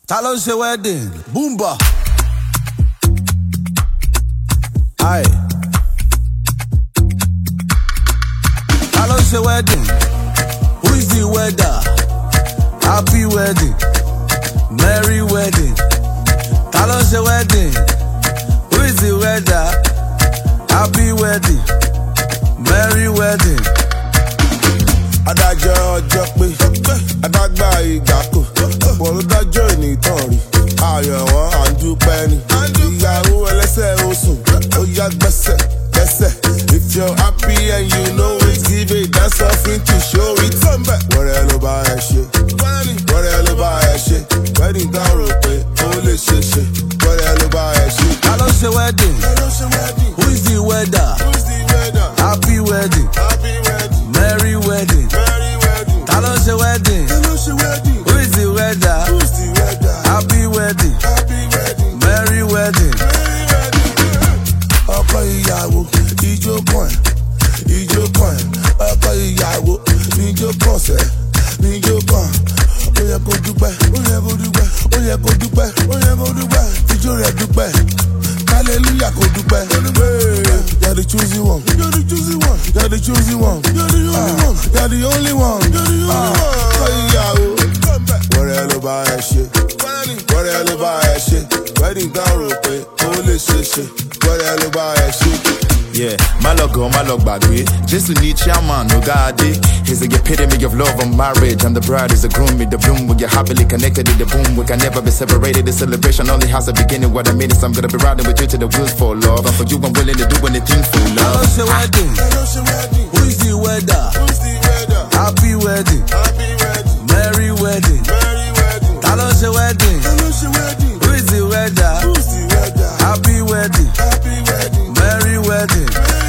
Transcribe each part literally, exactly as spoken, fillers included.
Ta ló ń ṣe wedding? Boomba. Aye. Ta ló ń ṣe wedding? Who is the weather? Happy wedding. Merry wedding. Ta ló ń ṣe wedding? Who is the weather? Happy wedding. Merry wedding. Adájọ́ ọjọ́ pé adágbà ìgbà kò ọ̀pọ̀ ló dájọ́ ìnìtàn rí ayọ̀ wọn à ń dúpẹ́ ni ìyàwó ẹlẹ́sẹ̀ oṣùn ó yá gbẹ́sẹ̀ gbẹ́sẹ̀. If you're happy and you know it, give a dance offering to show it. Wọ́rẹ́ ló bá ẹ ṣe, wọ́rẹ́ ló bá ẹ ṣe, wedding dán rò pé ó lè ṣe ṣe, wọ́rẹ́ ló bá ẹ ṣe. Ta ló ń ṣe wedding? Who is the weather? Happy wedding. Merry wedding. Ta ló ń ṣe wedding? Who is the weather? Happy wedding. Merry wedding. Ọkọ ìyàwó ijó kan ẹ̀, ijó kan ẹ̀, ọkọ ìyàwó níjó kan sẹ̀, níjó kan. Ó yẹ kó dúpẹ́, ó yẹ kó dúpẹ́, ó yẹ kó dúpẹ́, ó yẹ kó dúpẹ́, ijó rẹ̀ dúpẹ́. Hallelujah, kó dúpẹ́. You're the choosy one, you're the choosy one, you're the choosy one, you're the only one, you're the only one, you're the only one. Ọkọ ìyàwó, wọ́rẹ́ ló bá ẹ ṣe, wọ́rẹ́ ló bá ẹ ṣe, wedding dán rò pé ó lè ṣe ṣe, wọ́rẹ́ ló bá ẹ ṣe. Yeah, my log go, my log bagwe. Just to need chairman, no God. He's the epitome of love and marriage. And the bride is the groom with the bloom. We get happily connected in the boom. We can never be separated. The celebration only has a beginning. What I mean is I'm gonna be riding with you to the wheels for love. And for you, I'm willing to do anything for love. Ta ló ń ṣe wedding? Who is the weather? Happy wedding. Merry wedding. Ta ló ń ṣe wedding? Who is the weather? Happy wedding. Merry wedding.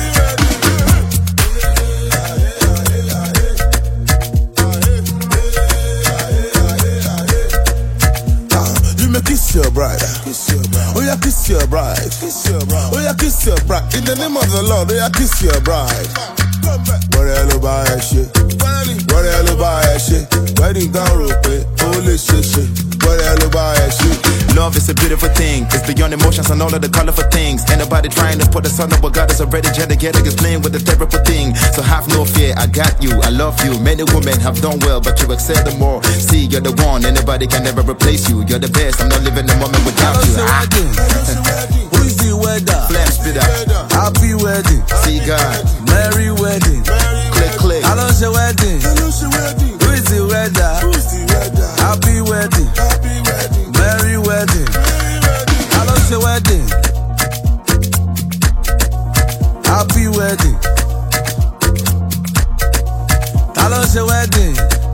You may kiss your bride. Oh yeah, kiss your bride. Oh yeah, kiss your bride. In the name of the Lord, oh yeah, kiss your bride. Wọ́rẹ́ ló bá ẹ ṣe, wọ́rẹ́ ló bá ẹ ṣe, wedding dán rò pé ó lè ṣe ṣe, wọ́rẹ́ ló bá ẹ ṣe. Love is a beautiful thing. It's beyond emotions and all of the colorful things. Ain't nobody trying to put us under what God has already joined together. Is playing with the terrible thing. So have no fear, I got you, I love you. Many women have done well, but you excel them more. See, you're the one, anybody can never replace you. You're the best, I'm not living the moment without you. Ta ló ń ṣe wedding? Who is the weather? Flam spit out. Happy wedding. See God. Merry wedding. Click, click. Ta ló ń ṣe wedding? Who is the weather? Happy wedding. Merry wedding. Ta ló ń ṣe wedding? Happy wedding. Ta ló ń ṣe wedding?